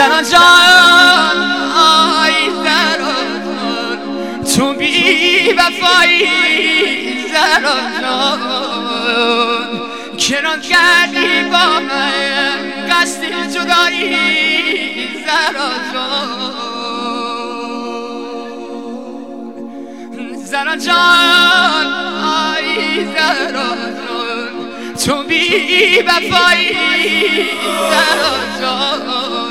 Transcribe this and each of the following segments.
زنان جان آی زنان جان تو بی وفایی زنان جان کنار کردی با من قصد جدایی زنان جان زنان جان آی زنان جان تو بی وفایی زنان جان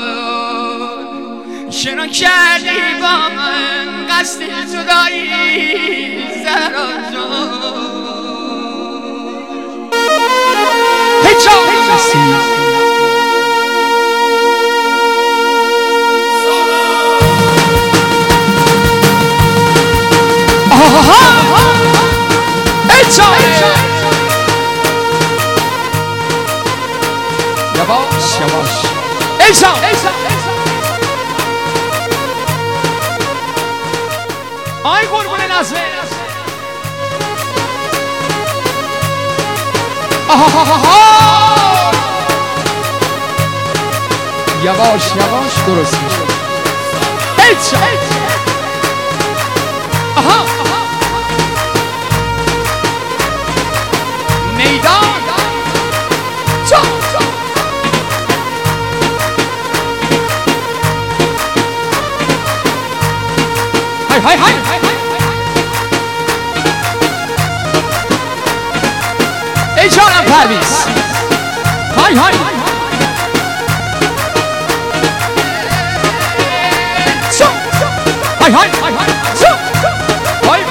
چرا کردی با من قصد جدایی زنان جان هیچ جا یواش یواش ایسا آی قربون نظمه یواش یواش درست میشه ایسا آها میدان های های ای جانم پرویز های های های های های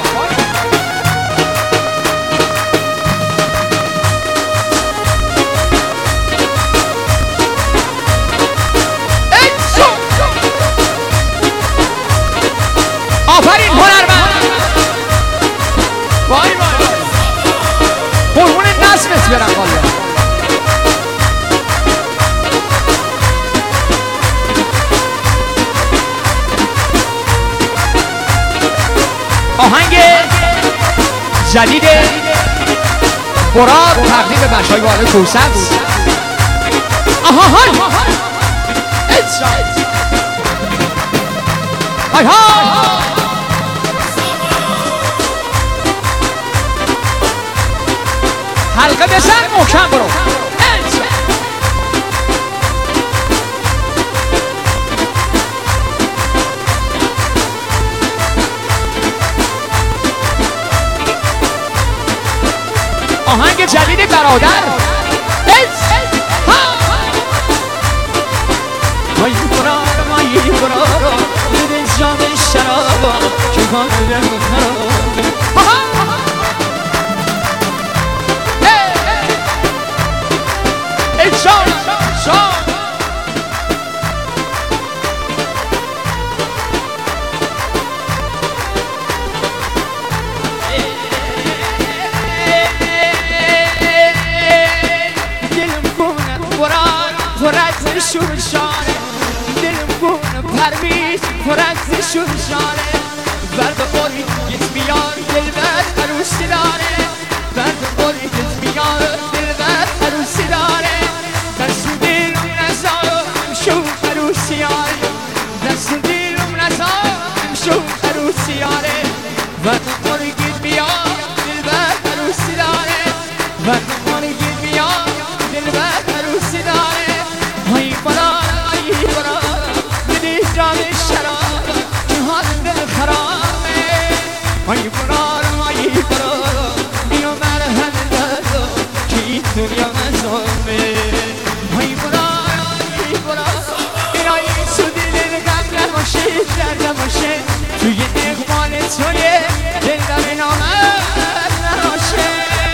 آفرین هنرمند وای وای قربون نظمت برم والله آهنگ جدید براد تقدیم به بچه‌های والد کوسبز آها های های های حلقه بزن محکم برو آهنگ جدید برادر مایی برار مایی برار بده جام شرابا که کار شورشانه دلم گونه پرویز پرکز شورشانه برد قولی گت بیار دل بر عروسی داره برد قولی گت بیار دل بر عروسی داره دست دلم نزارم شو عروسیاره دست دلم نزارم شو عروسیاره برد قولی گت بیار دل بر عروسی داره برد قولی گت بیار دل بر عروسی داره ای برار بدی جام شراب که حال دل خرابه ای برار بیا مرهم دادا که این دنیا مزامه ای برار اینایی سودی دل غم نباشه درد نباشه توی اقبال توی دل دم نامد نباشه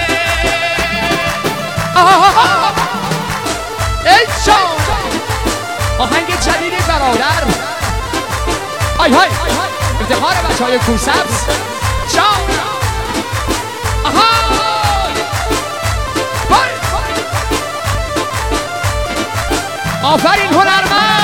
ای جان آهنگ جدید برادر های های افتخار بچه‌های کوسبز جان آها آفرین هنرمند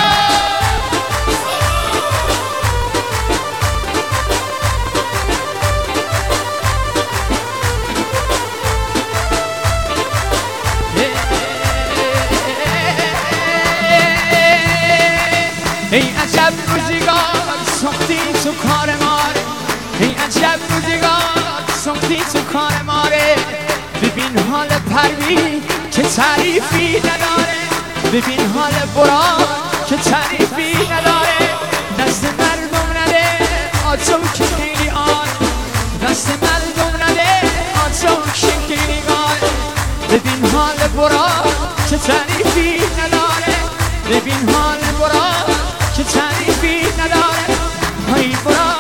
ای عجب روزگار ساختی تو کار ماره ای عجب روزگار ساختی تو کار ماره ببین حال پروین که تعریفی نداره ببین حال برا که تعریفی نداره دست مردم نده آتو که خیلی آن دست مردم نده آتو که خیلی آن ببین حال برا که تعریفی نداره ببین حال برا که تعریفی نداره های برا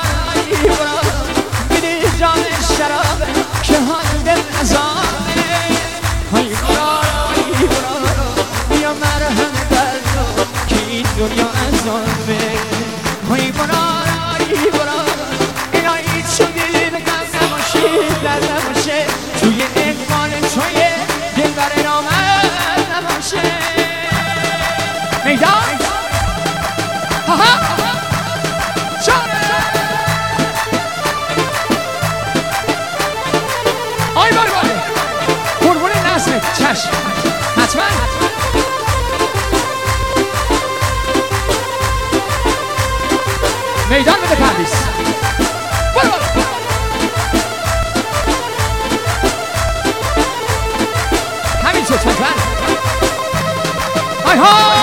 بده جام شراب که حال دل نزاره های برا بیا مرهم درد که این دنیا عذابه های برا اینا هیچ شو دل بگم نباشه در نباشه توی اقبال توی دل بر نامد نباشه میدان آی بار قربون نسلت چشم حتما میدان بده پردیس همینطور چشم آی ها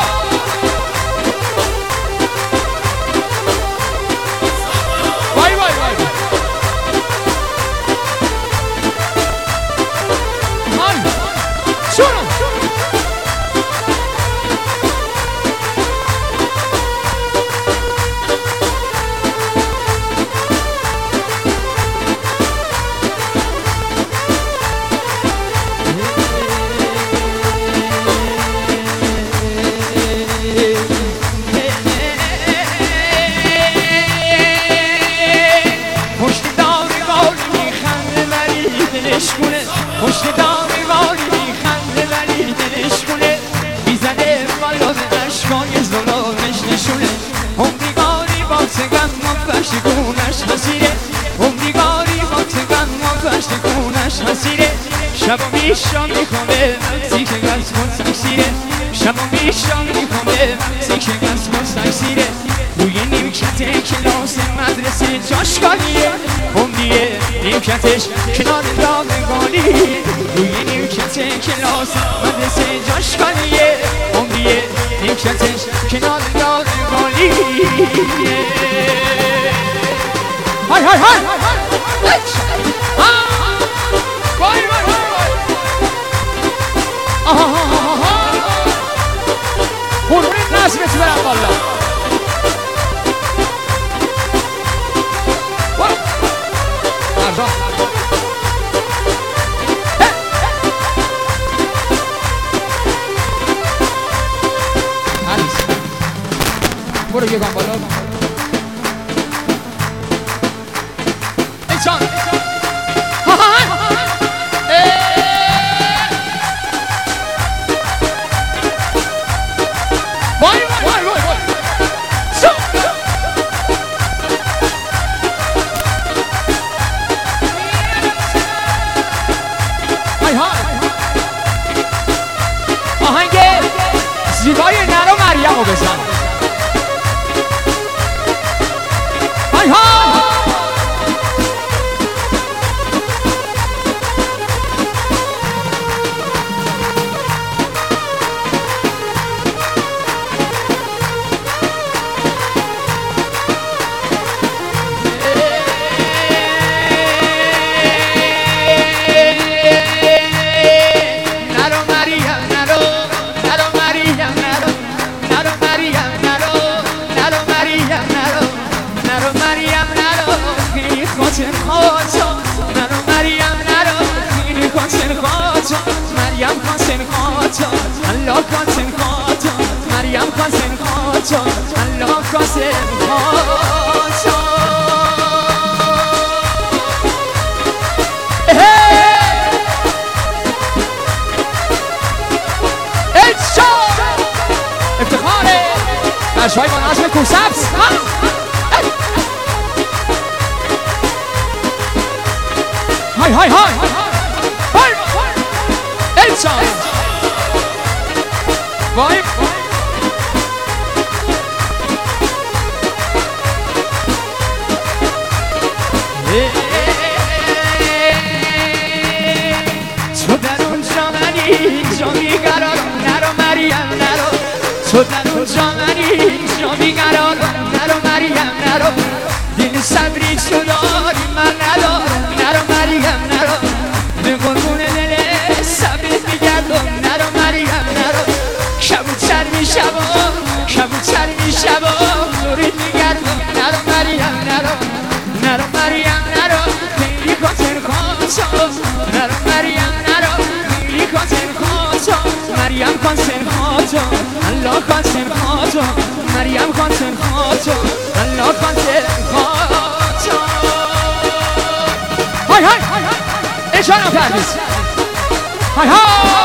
پشت دامی والی میخنده ولی دلش کنه میزنه بالا به اشکای ظلامش نشونه عمریگاری با تگم ما پشتگونش حسیره عمریگاری با تگم ما پشتگونش حسیره شب و میشان میخوامه وقتی که گز کن تکسیره شب و میشان میخوامه وقتی که گز کن تکسیره روی نیمکت کلاس مدرسه جاشگاهیه عمریه نیمکتش کنار دامگانی روی نیمکت کلاس مدرسه جاشگاهیه عمریه نیمکتش کنار دامگانی های های های وای وای وای آها قربون نظرت برم والا برو یه گام بالا ای جان وای وای وای وای آهنگ زیبای نرو مریم رو بزن های ها مریم خواستن خاطر الله خواستن خاطر مریم خواستن خاطر الله خواستن خاطر افتخاره برشای با نظم کوسبس های های های الشان وای تو در اونجا منی جا بیقرار نرو مریم نرو دل صبری تو داری من ندارم نرو مریم نرو به قربون دل صبرت میگردم نرو مریم نرو کبوتر میشوم کبوتر میشوم نوریت میگردم نرو مریم نرو نرو مریم نرو خیلی خاطر خواستم نرو مریم نرو خیلی خاطر خواستم مریم خاطر خواستم الله خاطر خواستم مریم خاطر خواستم الله خاطر خواستم های های اشاره پردیز های های